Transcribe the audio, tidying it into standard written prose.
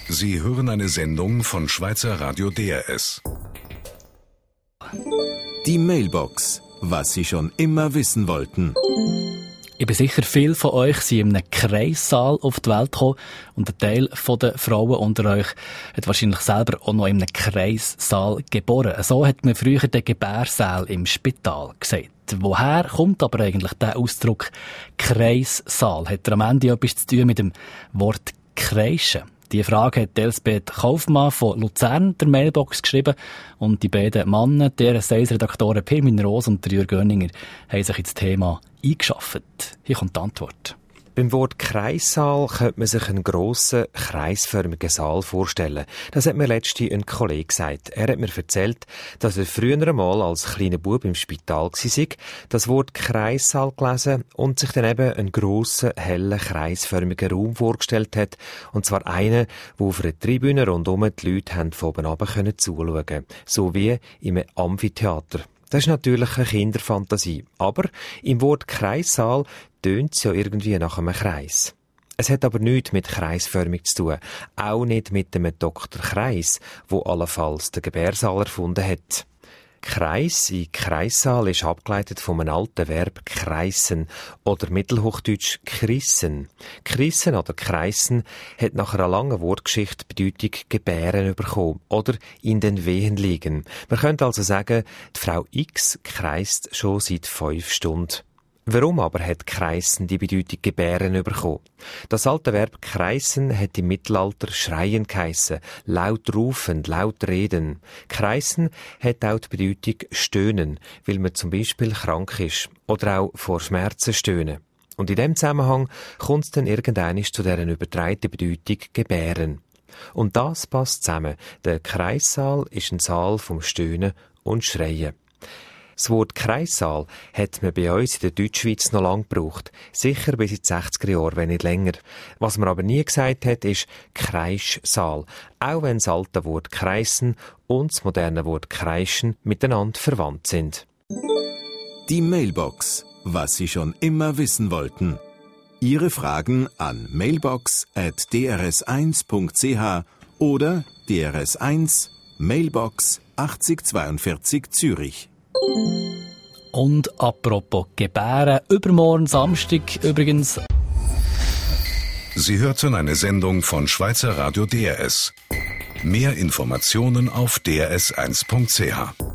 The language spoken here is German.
Sie hören eine Sendung von Schweizer Radio DRS. Die Mailbox. Was Sie schon immer wissen wollten. Ich bin sicher, viele von euch sind in einem Kreissaal auf die Welt gekommen und ein Teil der Frauen unter euch hat wahrscheinlich selber auch noch in einem Kreissaal geboren. So hat man früher den Gebärsaal im Spital gesagt. Woher kommt aber eigentlich der Ausdruck Kreissaal? Hat er am Ende etwas zu tun mit dem Wort kreischen? Die Frage hat Elsbeth Kaufmann von Luzern der Mailbox geschrieben und die beiden Männer, deren Sales-Redaktoren Pirmin Roos und Jürg Gönninger, haben sich ins Thema eingeschafft. Hier kommt die Antwort. Beim Wort Kreissaal könnte man sich einen grossen, kreisförmigen Saal vorstellen. Das hat mir letztens ein Kollege gesagt. Er hat mir erzählt, dass er früher einmal als kleiner Bub im Spital war, das Wort Kreissaal gelesen und sich dann eben einen grossen, hellen, kreisförmigen Raum vorgestellt hat. Und zwar einen, wo auf einer Tribüne rundum die Leute von oben runter zuschauen können. So wie im Amphitheater. Das ist natürlich eine Kinderfantasie. Aber im Wort Kreissaal tönt es ja irgendwie nach einem Kreis. Es hat aber nichts mit kreisförmig zu tun. Auch nicht mit dem Dr. Kreis, wo allenfalls den Gebärsaal erfunden hat. Kreis in Kreissaal ist abgeleitet von einem alten Verb kreisen oder mittelhochdeutsch krissen. Krissen oder kreisen hat nach einer langen Wortgeschichte die Bedeutung gebären bekommen oder in den Wehen liegen. Man könnte also sagen, die Frau X kreist schon seit 5 Stunden. Warum aber hat kreisen die Bedeutung gebären bekommen? Das alte Verb kreisen hat im Mittelalter schreien geheissen, laut rufen, laut reden. Kreisen hat auch die Bedeutung stöhnen, weil man zum Beispiel krank ist oder auch vor Schmerzen stöhnen. Und in dem Zusammenhang kommt es dann irgendwann zu dieser übertreibten Bedeutung gebären. Und das passt zusammen. Der Kreissaal ist ein Saal vom Stöhnen und Schreien. Das Wort Kreissaal hat man bei uns in der Deutschschweiz noch lange gebraucht. Sicher bis in die 60er Jahre, wenn nicht länger. Was man aber nie gesagt hat, ist Kreissaal. Auch wenn das alte Wort kreisen und das moderne Wort kreischen miteinander verwandt sind. Die Mailbox. Was Sie schon immer wissen wollten. Ihre Fragen an mailbox@drs1.ch oder DRS1 Mailbox 8042 Zürich. Und apropos Gebären, übermorgen Samstag übrigens. Sie hörten eine Sendung von Schweizer Radio DRS. Mehr Informationen auf drs1.ch.